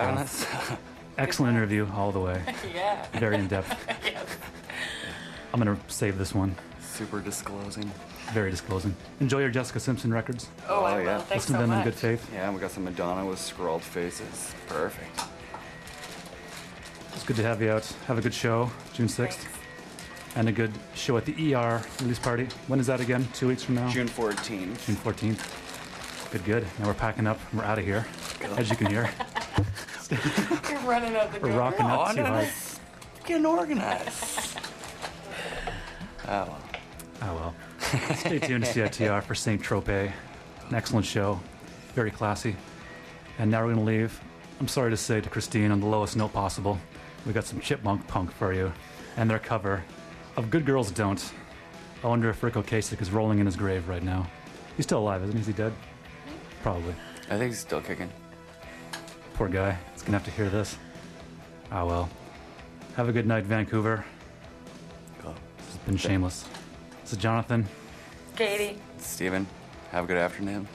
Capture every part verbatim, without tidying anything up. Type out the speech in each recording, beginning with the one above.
having us. Excellent interview all the way. Yeah. Very in-depth. Yes. I'm going to save this one. Super disclosing. Very disclosing. Enjoy your Jessica Simpson records. Oh, I Oh, will. yeah. Thanks Listen so to them much. in good faith. Yeah, we got some Madonna with scrawled faces. Perfect. It's good to have you out. Have a good show, June sixth. Thanks. And a good show at the E R release party. When is that again? Two weeks from now? June fourteenth. June fourteenth. Good, good. Now we're packing up. We're out of here. As you can hear. You're running out the door. We're rocking No, up too no, hard. Getting organized. Oh, well. Oh well. Stay tuned to C I T R for Saint Tropez. An excellent show. Very classy. And now we're going to leave. I'm sorry to say to Christine, on the lowest note possible, we got some chipmunk punk for you. And their cover of Good Girls Don't. I wonder if Rick Ocasek is rolling in his grave right now. He's still alive, isn't he? Is he dead? Probably. I think he's still kicking. Poor guy. He's going to have to hear this. Ah well. Have a good night, Vancouver. Cool. This has been Shameless. This is Jonathan. Katie. Steven, have a good afternoon.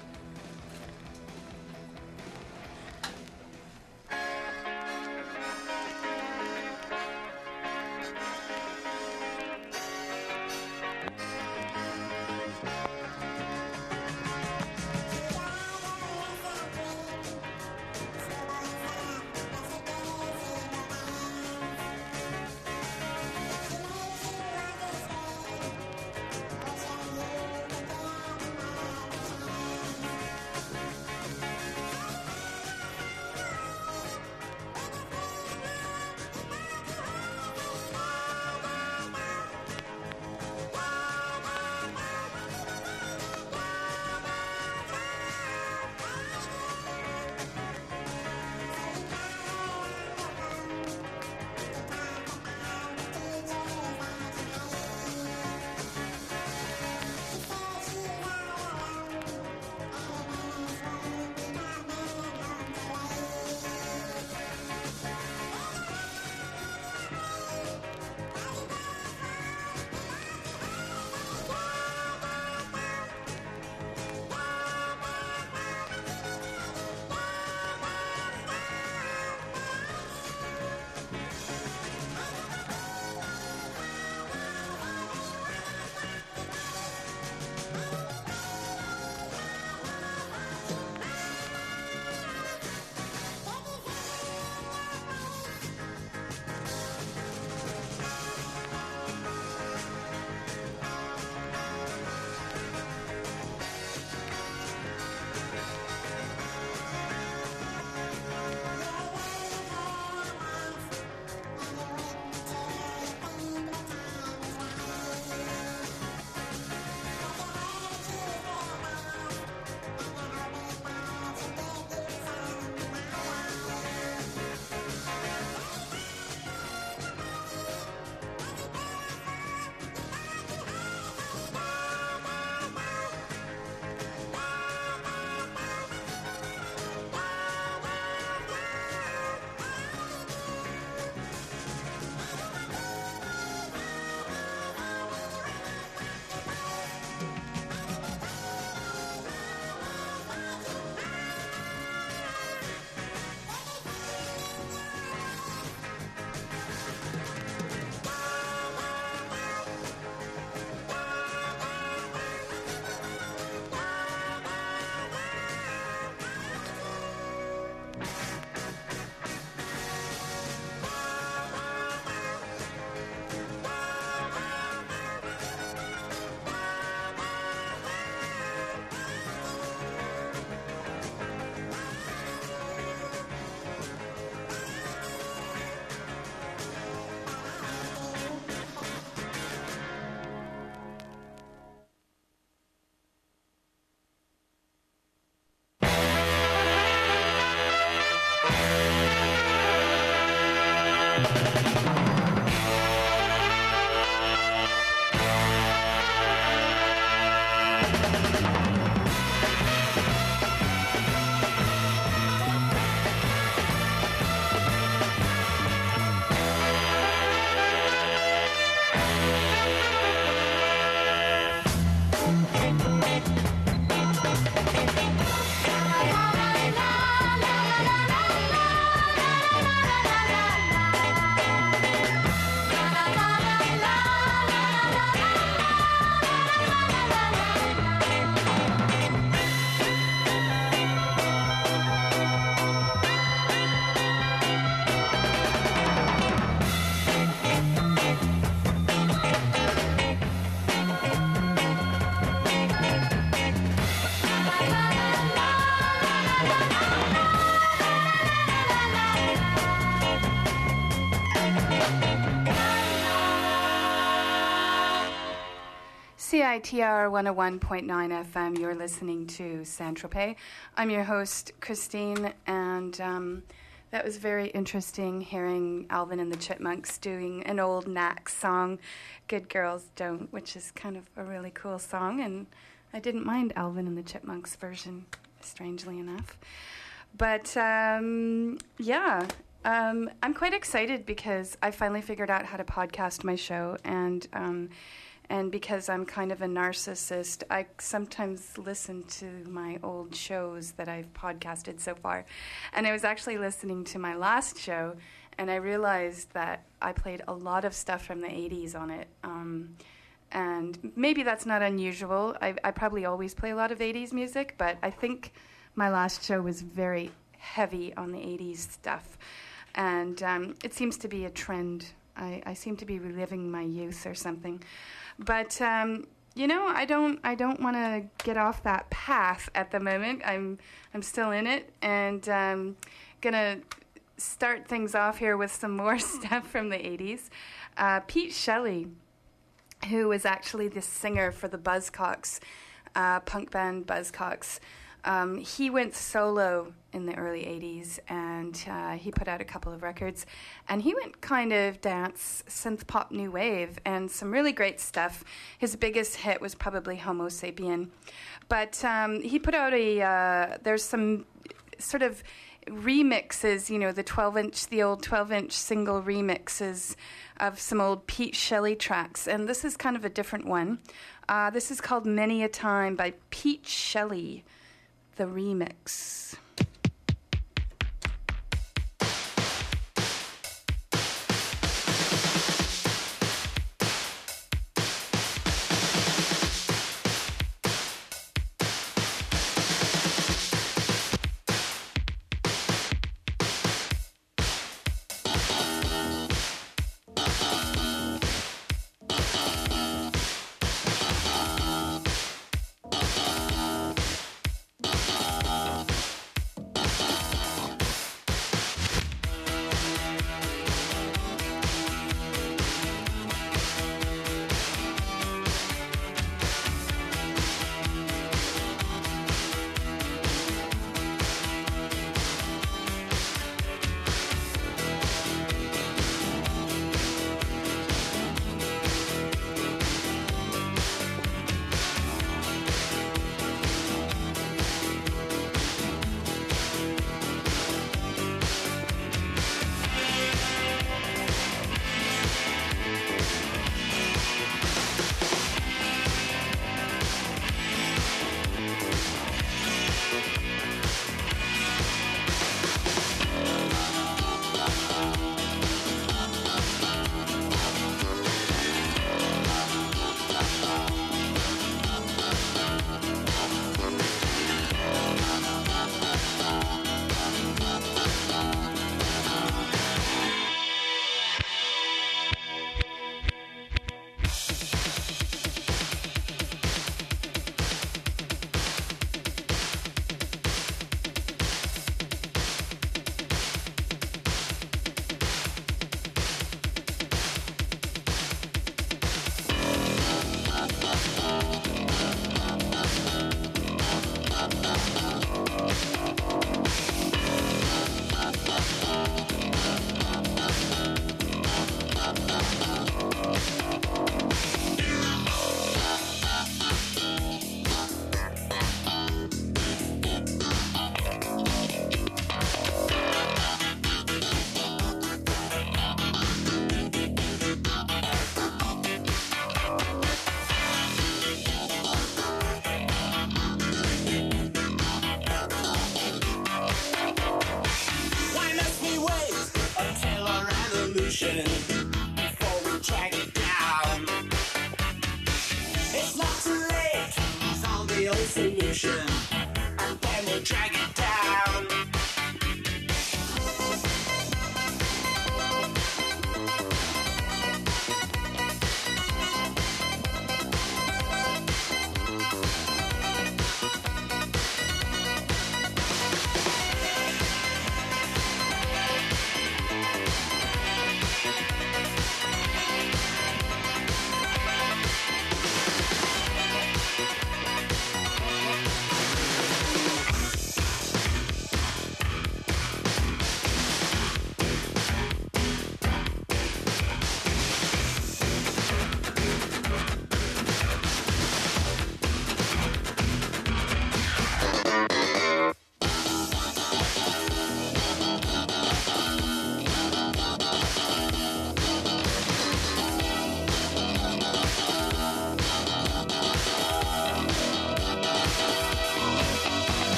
C I T R one oh one point nine F M. You're listening to Saint-Tropez. I'm your host, Christine, and um, that was very interesting hearing Alvin and the Chipmunks doing an old Knack song, Good Girls Don't, which is kind of a really cool song, and I didn't mind Alvin and the Chipmunks version, strangely enough. But, um, yeah, um, I'm quite excited because I finally figured out how to podcast my show, and um, and because I'm kind of a narcissist, I sometimes listen to my old shows that I've podcasted so far. And I was actually listening to my last show, and I realized that I played a lot of stuff from the eighties on it. Um, and maybe that's not unusual. I, I probably always play a lot of eighties music, but I think my last show was very heavy on the eighties stuff. And um, it seems to be a trend. I, I seem to be reliving my youth or something. But um, you know, I don't. I don't want to get off that path at the moment. I'm. I'm still in it, and um, gonna start things off here with some more stuff from the eighties. Uh, Pete Shelley, who was actually the singer for the Buzzcocks, uh, punk band Buzzcocks. Um, he went solo in the early eighties, and uh, he put out a couple of records, and he went kind of dance, synth pop, new wave, and some really great stuff. His biggest hit was probably Homo Sapien, but um, he put out a, uh, there's some sort of remixes, you know, the twelve inch, the old twelve inch single remixes of some old Pete Shelley tracks, and this is kind of a different one. Uh, this is called Many a Time by Pete Shelley. The remix. Before we track it down, it's not too late. It's all the old solution, and then we'll drag it down.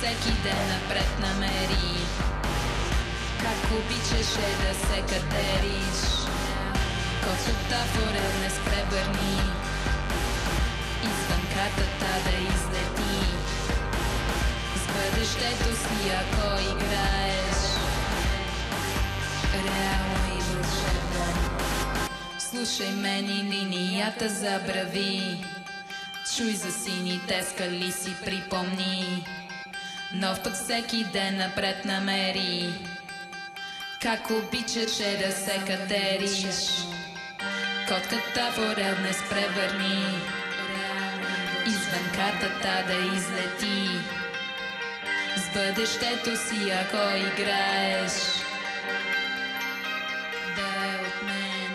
всеки ден напред намери как обичаше да се катериш. Коцата форел не спребърни, извън картата да излети. С бъдещето си ако играеш реално и вълшебно. Слушай мен и линията забрави, чуй за сините скали си припомни. Нов път всеки ден напред намери как обичаше да се катериш. Котката в орел не спревърни, извън картата да излети. С бъдещето си ако играеш да е от мен.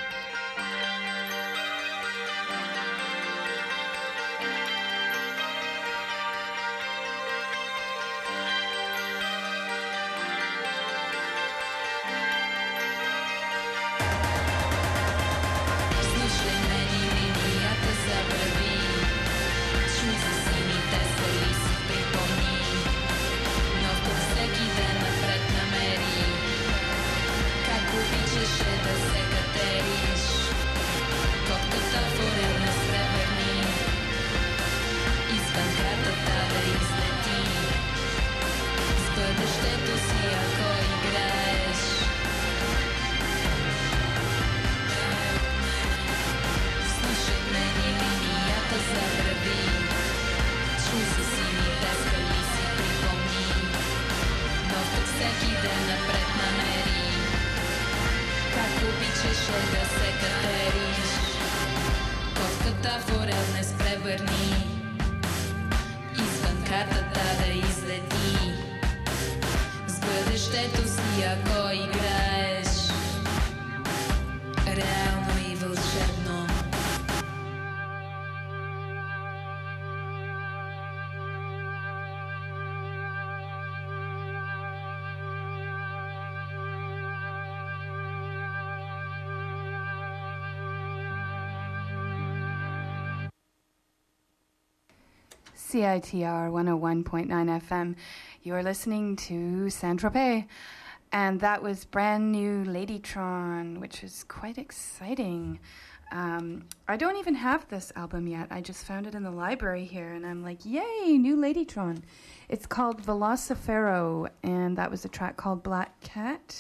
C I T R one oh one point nine F M. You're listening to Saint-Tropez. And that was brand new Ladytron, which is quite exciting. Um, I don't even have this album yet. I just found it in the library here, and I'm like, yay, new Ladytron. It's called Velocifero, and that was a track called Black Cat.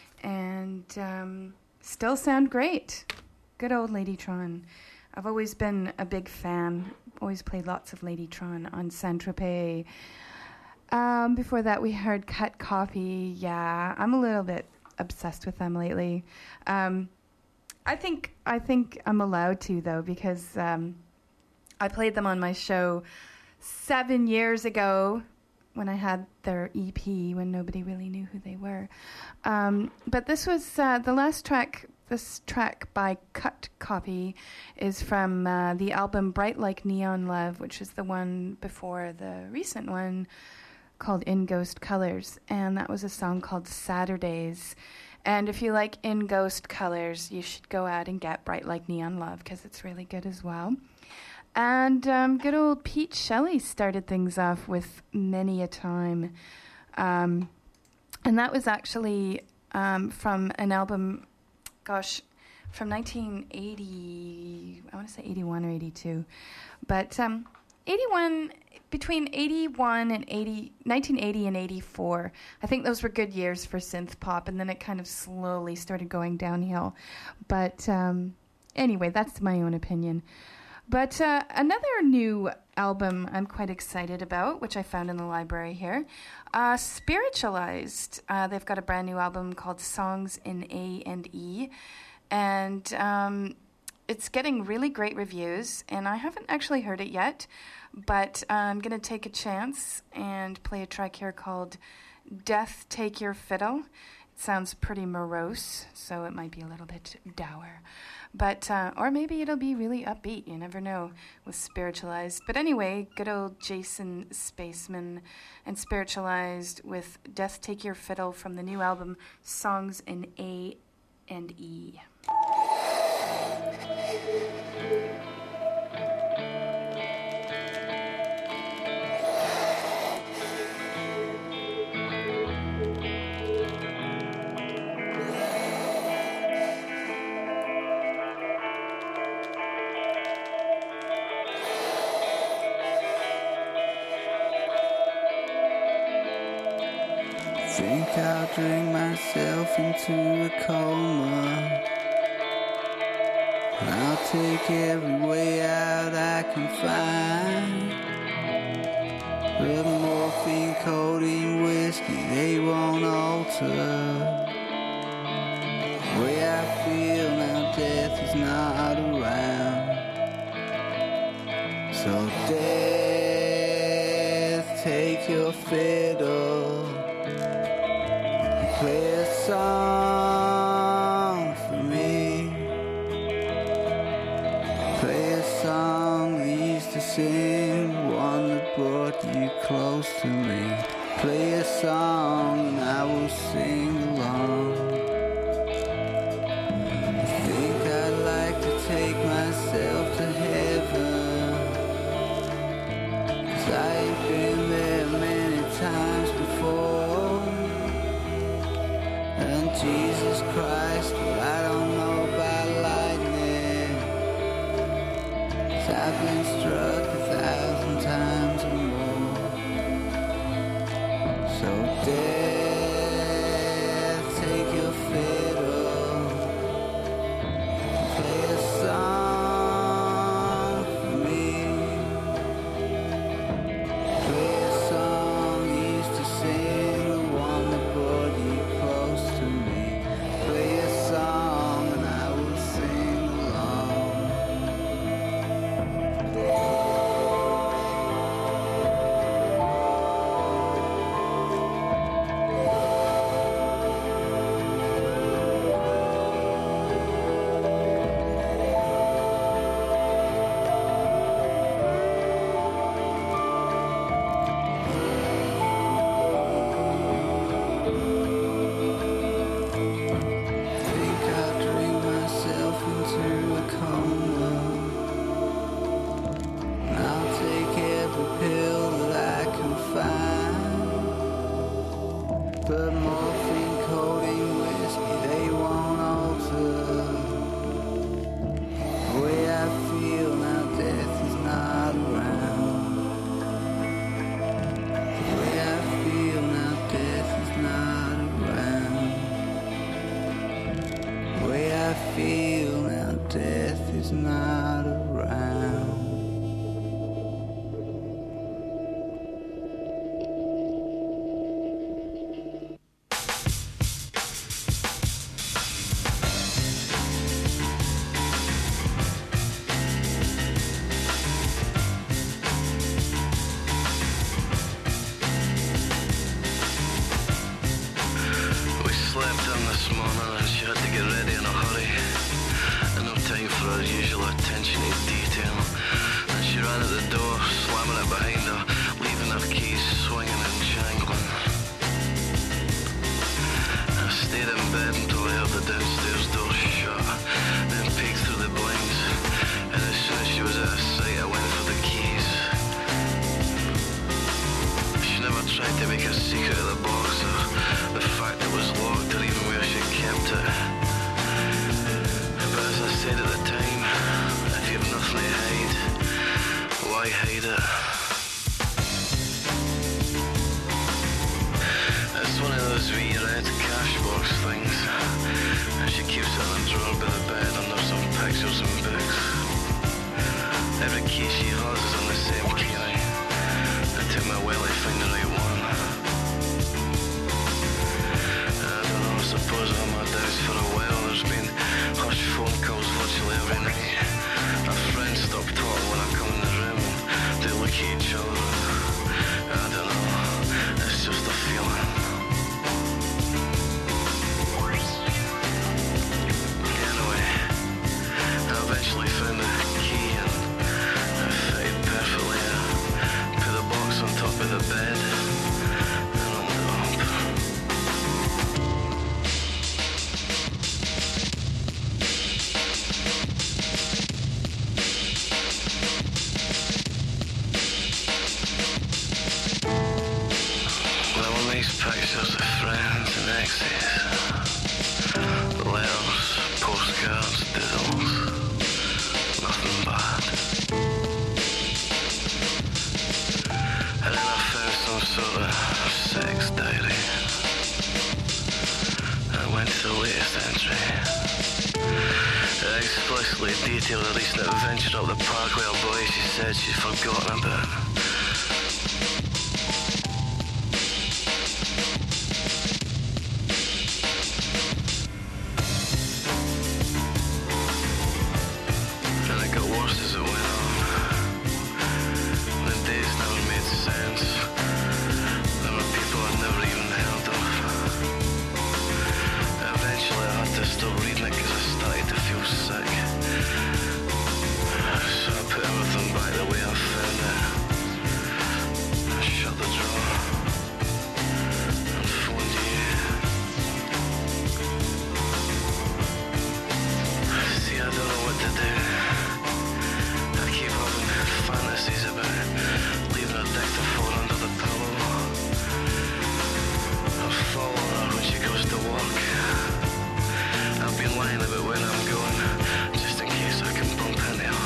And um, still sound great. Good old Ladytron. I've always been a big fan. Always played lots of Ladytron on Saint-Tropez. Um, before that, we heard Cut Copy. Yeah, I'm a little bit obsessed with them lately. Um, I think I think I'm allowed to, though, because um, I played them on my show seven years ago when I had their E P, when nobody really knew who they were. Um, but this was uh, the last track. This track by Cut Copy is from uh, the album Bright Like Neon Love, which is the one before the recent one called In Ghost Colors. And that was a song called Saturdays. And if you like In Ghost Colors, you should go out and get Bright Like Neon Love, because it's really good as well. And um, good old Pete Shelley started things off with Many a Time. Um, and that was actually um, from an album, gosh, from nineteen eighty, I want to say eighty-one or eighty-two. But um, eighty-one, between eighty-one and eighty, nineteen eighty and eighty-four, I think those were good years for synth pop, and then it kind of slowly started going downhill. But um, anyway, that's my own opinion. But uh, another new album I'm quite excited about, which I found in the library here, uh, Spiritualized. Uh, they've got a brand new album called Songs in A and E, and um, it's getting really great reviews, and I haven't actually heard it yet, but uh, I'm going to take a chance and play a track here called Death Take Your Fiddle. It sounds pretty morose, so it might be a little bit dour. But, uh, or maybe it'll be really upbeat, you never know, with Spiritualized. But anyway, good old Jason Spaceman and Spiritualized with Death Take Your Fiddle from the new album Songs in A and E. Think I'll drink myself into a coma. I'll take every way out I can find. But morphine, codeine, whiskey, they won't alter the way I feel now. Death is not around. So death, take your fiddle, play a song for me. Play a song they used to sing, one that brought you close to me. Play a song and I will sing along. I think I'd like to take myself to heaven, 'cause I ain't been there many times before. And Jesus Christ, well, I don't know about lightning, 'cause I've been struck a thousand times or more. So death, take your fiddle, play a song for me. Play a song you used to sing, the one that brought you close to me. Play a song and I will sing along. Think I'll drink myself into a coma. I'll take every pill that I can find. But morphine, codeine, whiskey, they won't alter the way I feel now. Death is not around. The way I feel now. Death is not around. The way I feel now, death is not around. We slept in this morning and she had to get ready in a hurry. And no time for her usual attention to detail. And she ran at the door, slamming it behind her, leaving her keys swinging and jangling. I stayed in bed until I heard the downstairs door shut, then peeked through the blinds. And as soon as she was out of sight, I went for the keys. She never tried to make a secret of the box or the fact it was locked or even where she kept it. But as I said at the time, if you've nothing to hide, why hide it? It's one of those wee red cash box things, and she keeps it in a drawer by the bed under some pictures and books. Every key she has is on the same key ring. It took me a while to find the right one. I don't know, I suppose I've had my doubts for a while. There's been hushed phone calls virtually every night. Our friends stop talking when I come in the room. They look at each other. I don't know, it's just a feeling. Anyway, I eventually found the key and it fitted perfectly. I put the box on top of the bed and opened it up. There were nice pictures of friends and exes, letters, postcards, diddles, nothing bad. And then I found some sort of sex diary. first entry. It explicitly detailed a recent adventure up the parkway a boy she said she'd forgotten about. And it got worse as it went on. The days never made sense. There were people I'd never even heard of. Eventually I had to stop reading it because I started to feel sick. So I put everything back the way I found it. I shut the drawer and phoned you. See, I don't know what to do. I keep having fantasies about leaving a dictaphone under the pillow. I'll follow her when she goes to work. I've been lying about when I'm going, just in case I can bump into her.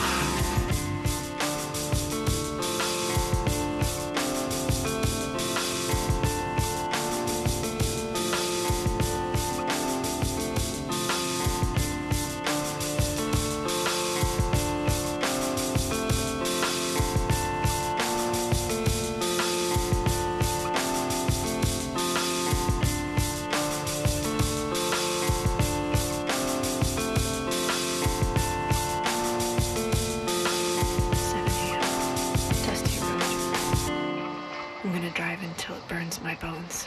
seven a.m. Dusty road. I'm gonna drive until it burns my bones.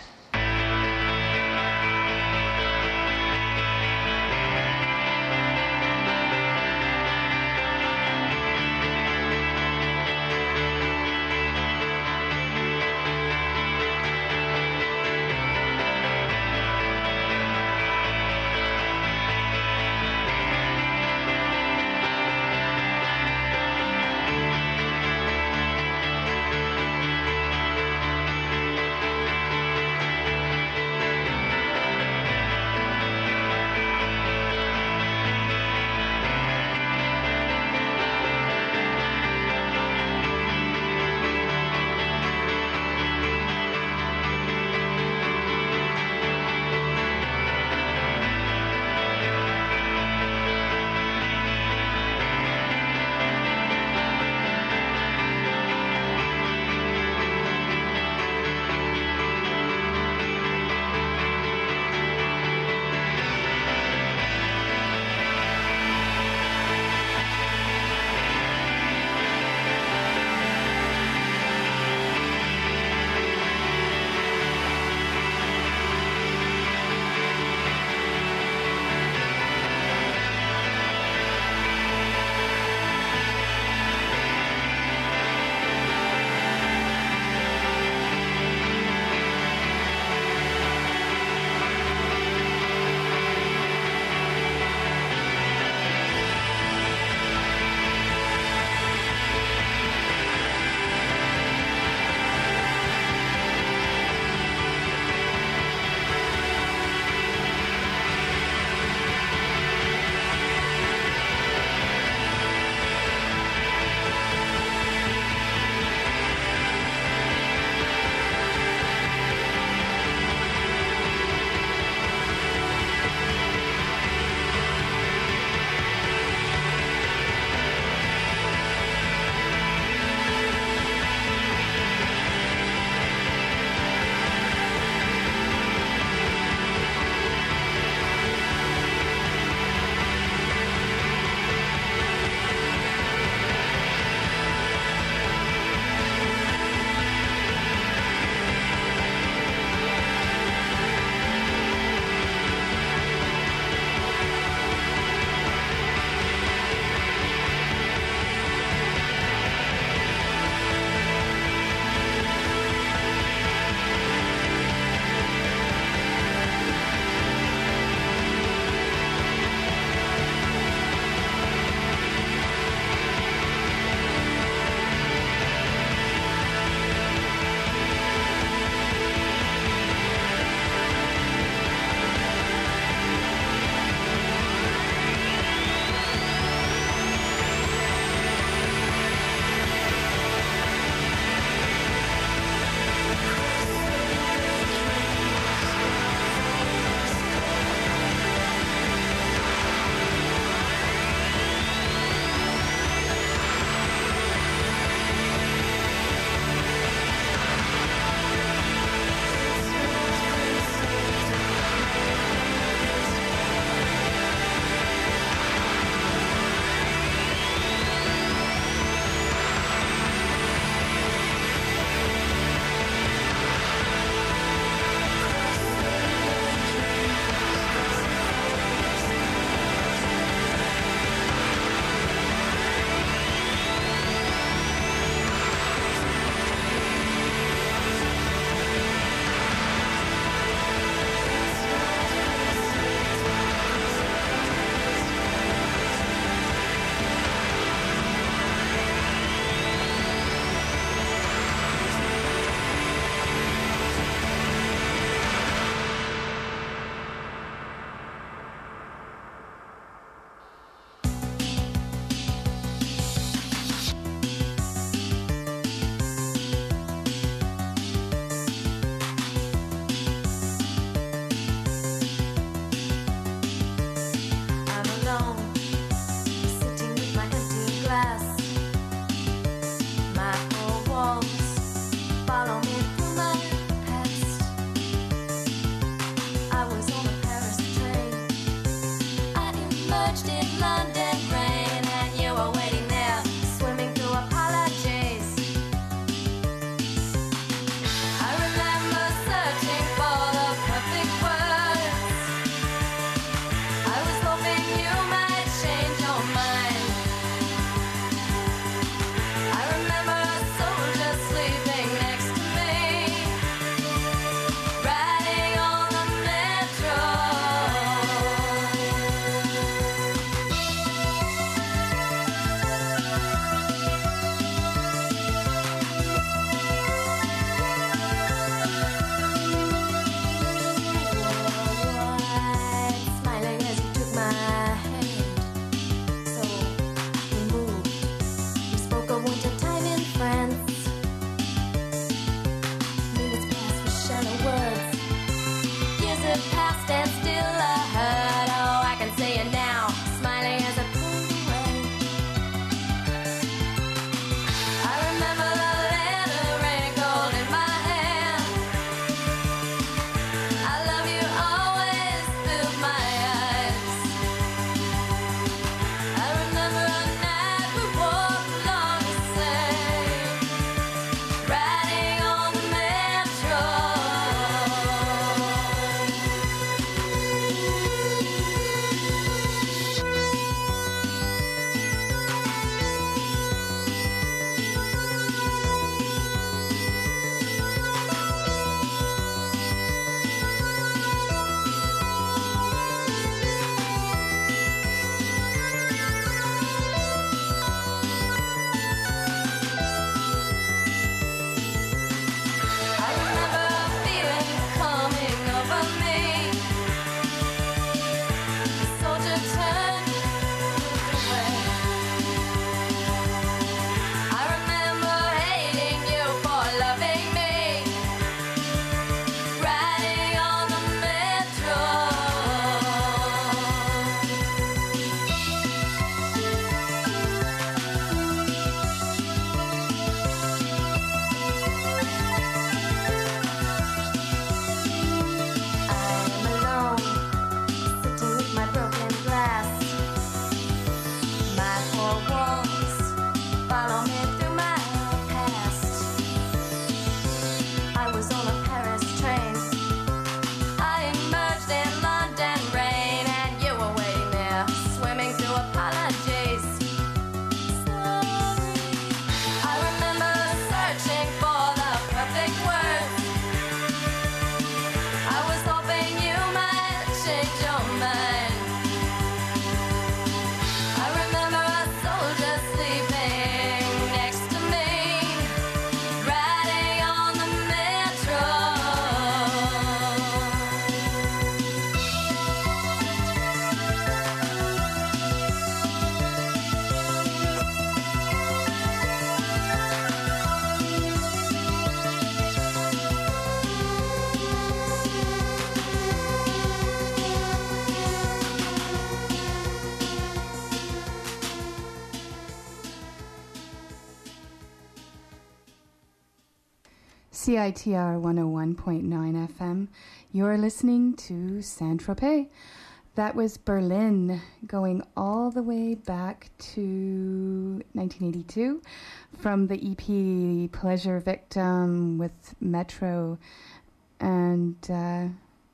C I T R one oh one point nine F M. You're listening to Saint-Tropez. That was Berlin, going all the way back to nineteen eighty-two from the E P Pleasure Victim with Metro. And uh,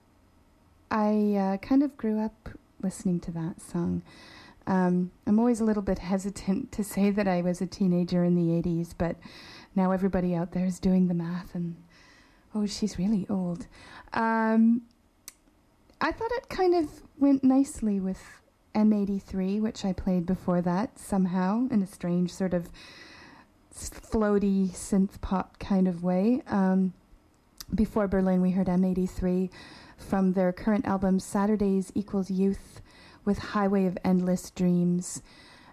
I uh, kind of grew up listening to that song. Um, I'm always a little bit hesitant to say that I was a teenager in the eighties, but now everybody out there is doing the math and, oh, she's really old. Um, I thought it kind of went nicely with M eighty-three, which I played before that somehow in a strange sort of floaty synth pop kind of way. Um, before Berlin, we heard M eighty-three from their current album Saturdays Equals Youth with Highway of Endless Dreams.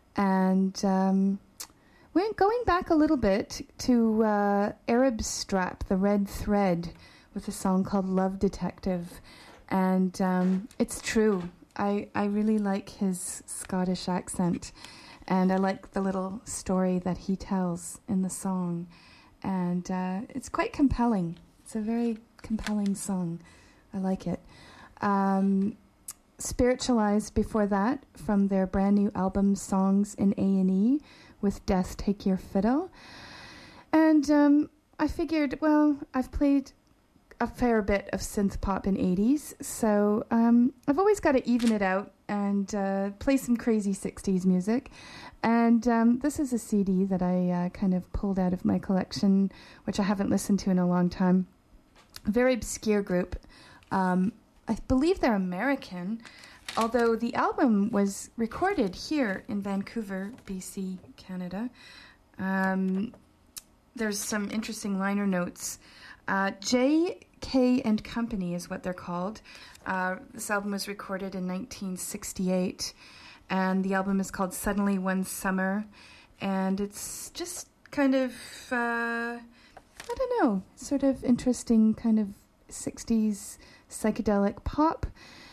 And um, we're going back a little bit to uh, Arab Strap, the Red Thread, with a song called Love Detective. And um, it's true. I, I really like his Scottish accent. And I like the little story that he tells in the song. And uh, it's quite compelling. It's a very compelling song. I like it. Um, Spiritualized before that from their brand new album Songs in A and E with Death Take Your Fiddle. And um, I figured, well, I've played a fair bit of synth pop in eighties, so um, I've always got to even it out and uh, play some crazy sixties music. And um, this is a C D that I uh, kind of pulled out of my collection, which I haven't listened to in a long time. A very obscure group. Um, I believe they're American, although the album was recorded here in Vancouver, B C, Canada. Um, there's some interesting liner notes. Uh, J K and Company is what they're called. Uh, this album was recorded in nineteen sixty-eight, and the album is called Suddenly One Summer, and it's just kind of, uh, I don't know, sort of interesting kind of sixties psychedelic pop.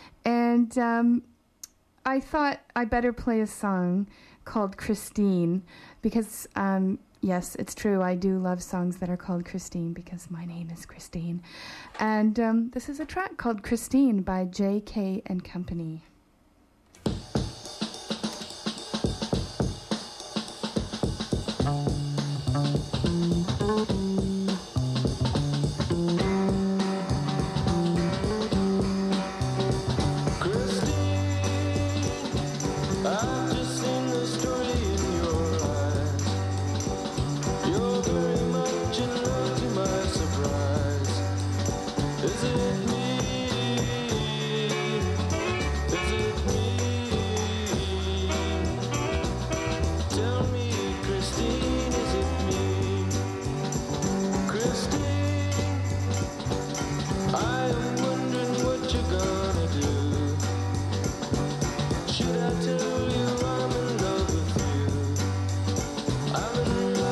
And um, I thought I better play a song called Christine because, um, yes, it's true, I do love songs that are called Christine because my name is Christine. And um, this is a track called Christine by J K and Company.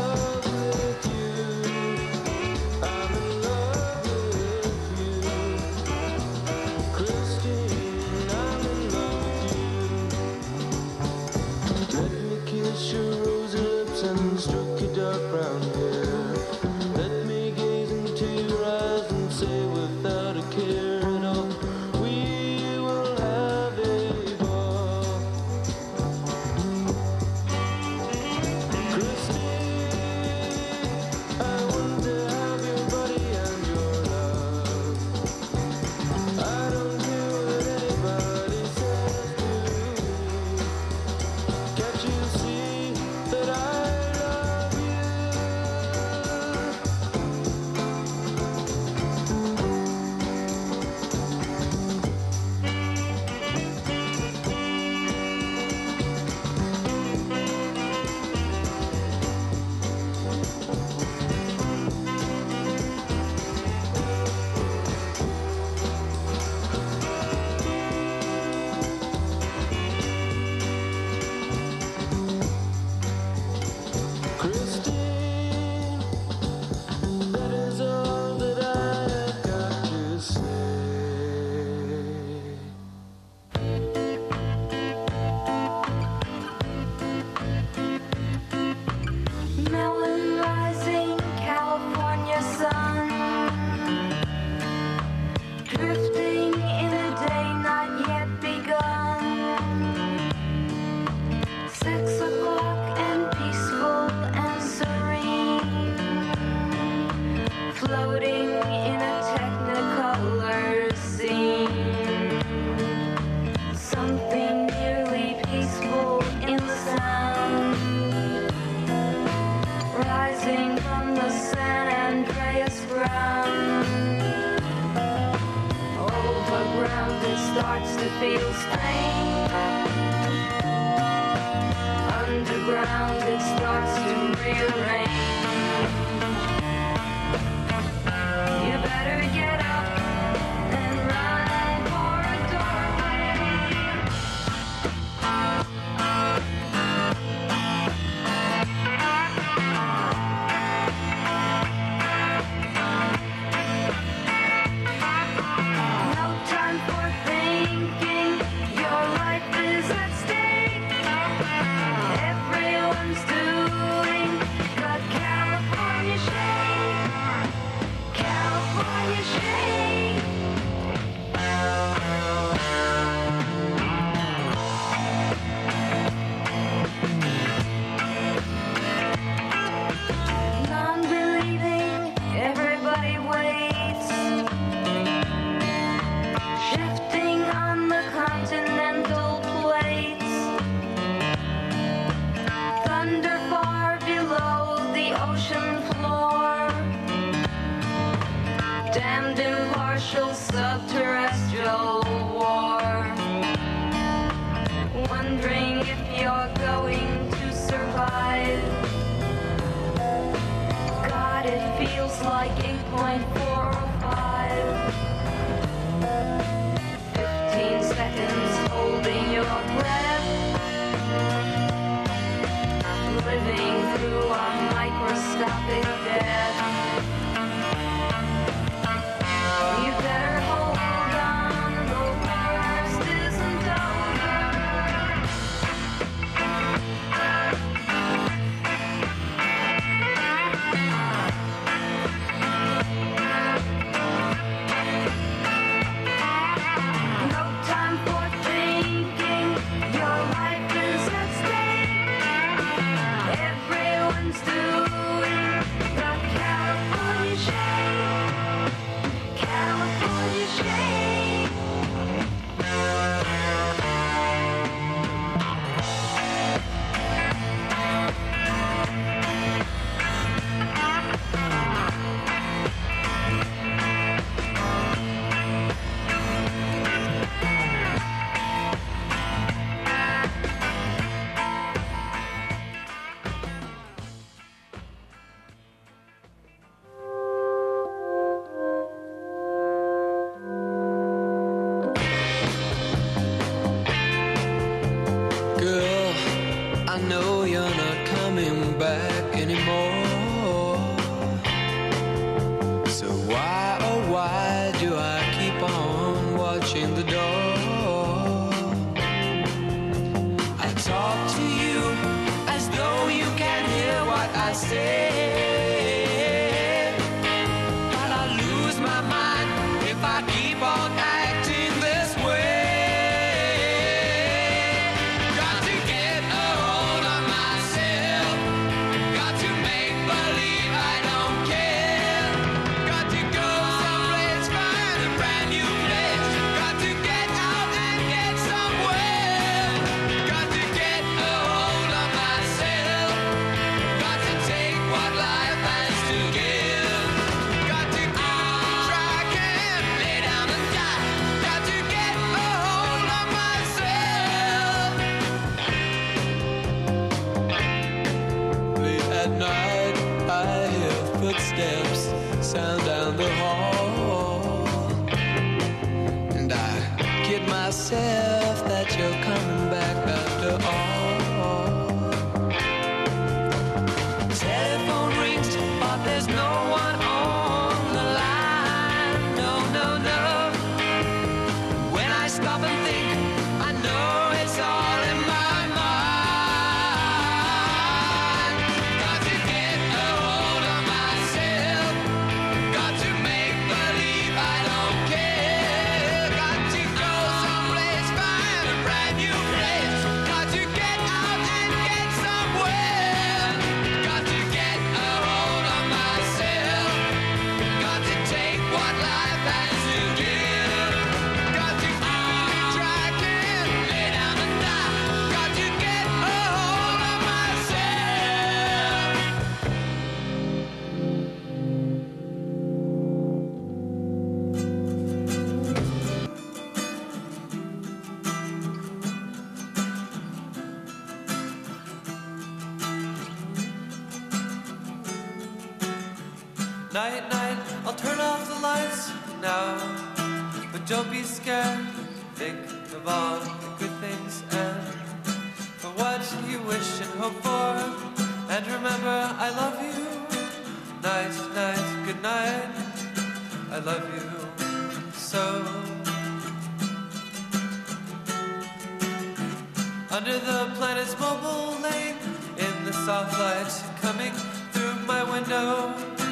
I'm in love with you. to feel strange. Underground it starts to rearrange. You better get up and run for a doorway. No time for thinking, your life is at stake. Everyone's doing the California shake. California shake. Non-believing, everybody waits. Shifting on the continental plates. Thunder far below the ocean floor. Damned impartial subterrestrial war. Wondering if you're going to survive. God, it feels like eight point four oh five. Fifteen seconds holding your breath. Living through a microscopic death. You better hold on, the worst isn't over. No time for thinking, your life is at stake. Everyone's doing the California shake. California shake. Girl, I know you're not coming back anymore. So why, oh why do I keep on watching the door? I talk to you as though you can hear what I say. But I lose my mind if I keep on acting this way. Got to get a hold of myself. Got to make believe I don't care. Got to go someplace, find a brand new place. Got to get out and get somewhere. Got to get a hold of myself. Got to take what life has to give. Got to track and lay down and die. Got to get a hold of myself. Late at night, I hear footsteps sound down the hall, and I kid myself that you're coming back after all. Telephone rings, but there's no one on the line. No, no, no. When I stop and think, I know it's all in my mind. Got to get a hold of myself. Got I'll turn off the lights now. But don't be scared, think of all the good things and for what you wish and hope for. And remember, I love you. Night, night, good night. I love you so. Under the planet's mobile lane, in the soft light coming through my window,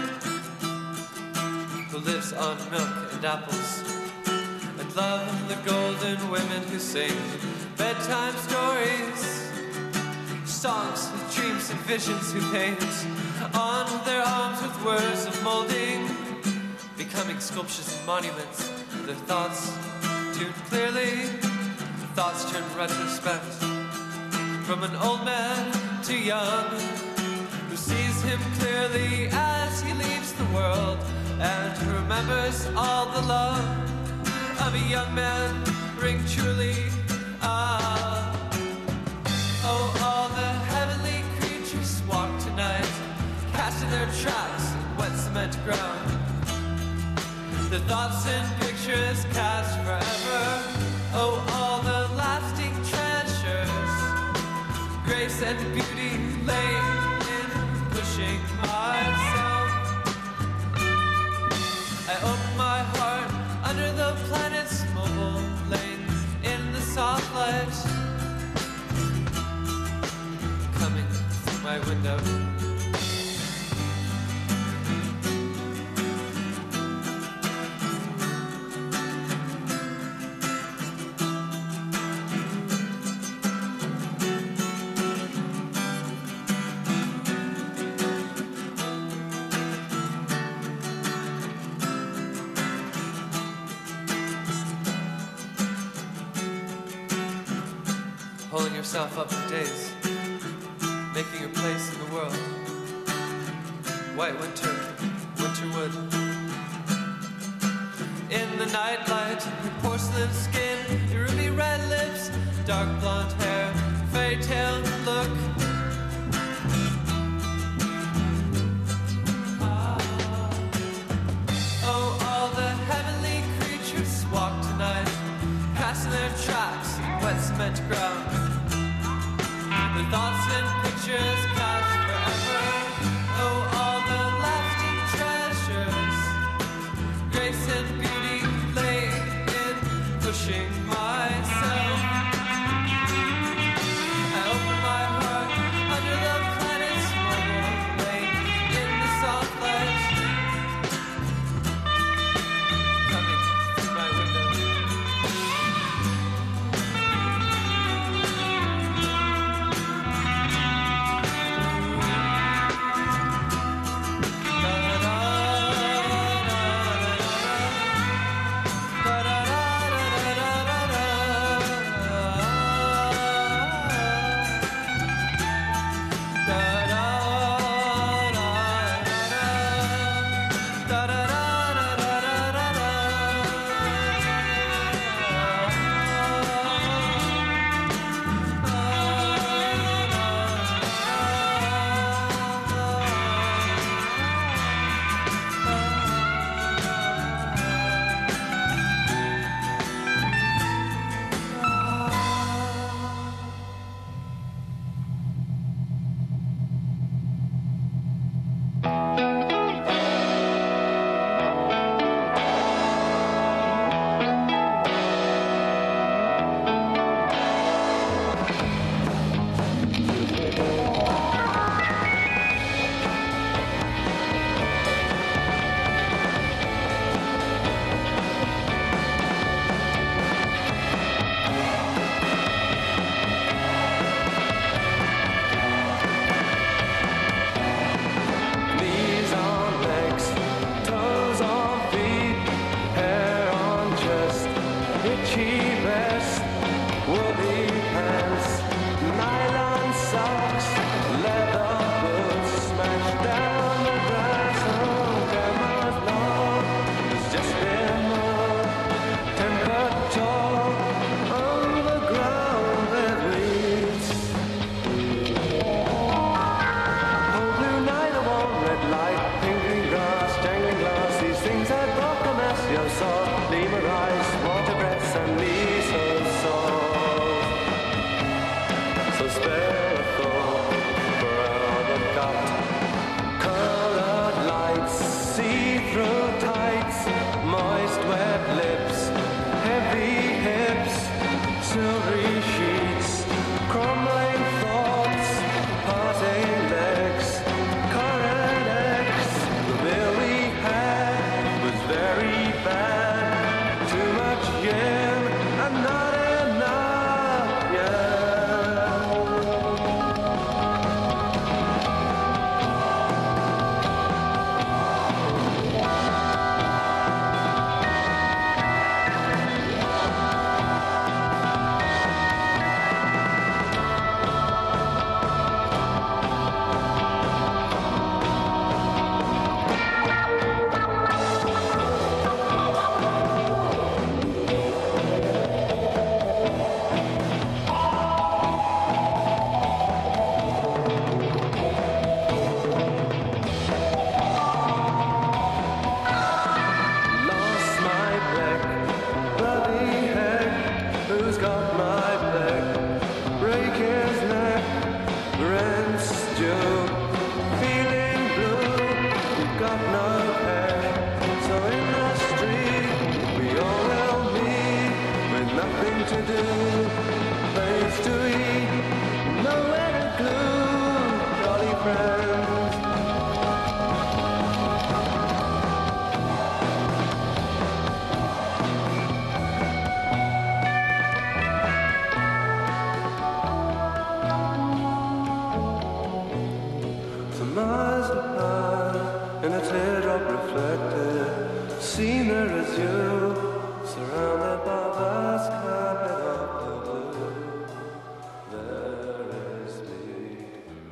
who lives on milk and apples, and love the golden women who sing bedtime stories, songs with dreams and visions, who paint on their arms with words of molding, becoming sculptures and monuments, their thoughts tuned clearly, the thoughts turn retrospect, from an old man to young, who sees him clearly as he leaves the world, and who remembers all the love of a young man ring truly. Ah, oh, all the heavenly creatures walk tonight, casting their tracks in wet cement ground, their thoughts and pictures cast forever. Oh, all the lasting treasures, grace and beauty lay in pushing myself. I open my heart under the planet's mobile lane, in the soft light coming through my window. Pulling yourself up for days, making your place in the world. White winter, winter wood. In the nightlight, your porcelain skin, your ruby red lips, dark blonde hair, fairy tale look. Ah. Oh, all the heavenly creatures walk tonight, casting their tracks in wet cement ground. The thoughts and pictures cast forever. Oh, all the lasting treasures, grace and beauty lay in pushing myself. I open my heart under the planet's mobile lane, in the soft light coming through my window. seen her as you, surrounded by vast carpet of blue. There is me.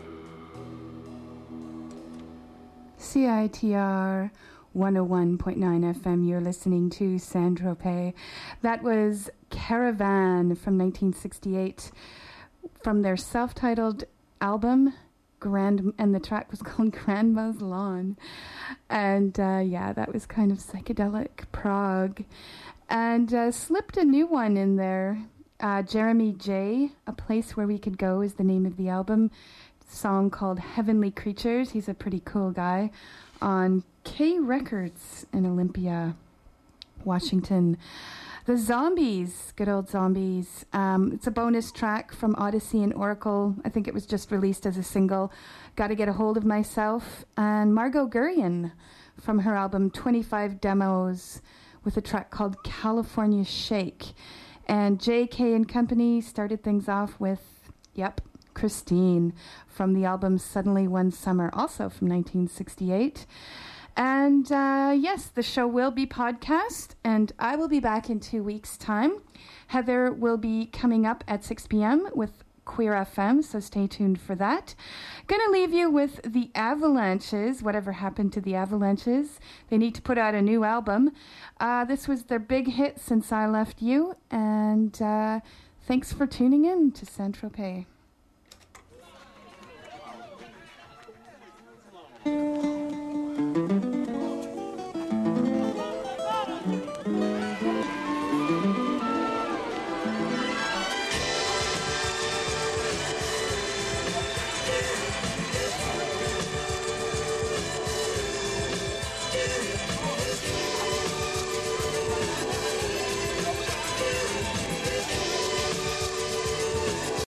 C I T R one oh one point nine F M, you're listening to Saint-Tropez. That was Caravan from nineteen sixty-eight from their self-titled album, Grand, and the track was called Grandma's Lawn. And uh, yeah, that was kind of psychedelic prog. And uh, slipped a new one in there. Uh, Jeremy J, A Place Where We Could Go is the name of the album. Song called Heavenly Creatures. He's a pretty cool guy on K Records in Olympia, Washington. The Zombies, good old Zombies. Um, it's a bonus track from Odyssey and Oracle. I think it was just released as a single. Gotta Get a Hold of Myself. And Margot Gurian from her album twenty-five Demos with a track called California Shake. And J K and Company started things off with, yep, Christine from the album Suddenly One Summer, also from nineteen sixty-eight. And uh, yes, the show will be podcast, and I will be back in two weeks' time. Heather will be coming up at six p.m. with Queer F M, so stay tuned for that. Gonna leave you with the Avalanches. Whatever happened to the Avalanches? They need to put out a new album. Uh, this was their big hit, Since I Left You, and uh, thanks for tuning in to Saint-Tropez.